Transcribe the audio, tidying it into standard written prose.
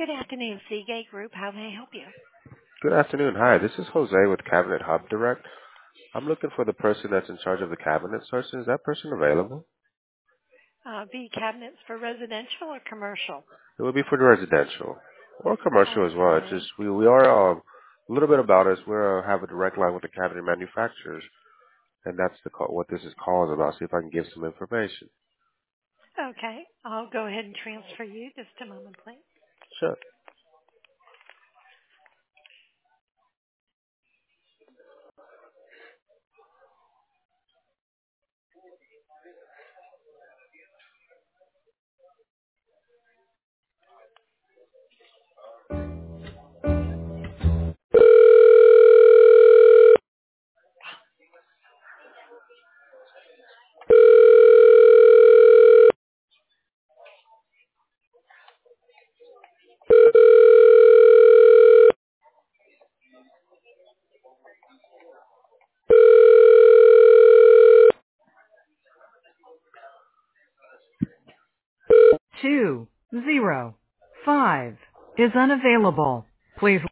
Good afternoon, Seagate Group. How may I help you? Good afternoon. Hi, this is Jose with Cabinet Hub Direct. I'm looking for the person that's in charge of the cabinet search. Is that person available? V cabinets for residential or commercial? It would be for the residential or commercial as well. It's just Okay. we are a little bit about us. We have a direct line with the cabinet manufacturers, and that's what this is called about. See if I can give some information. Okay. I'll go ahead and transfer you. Just a moment, please. Sure. Two zero five is unavailable. Please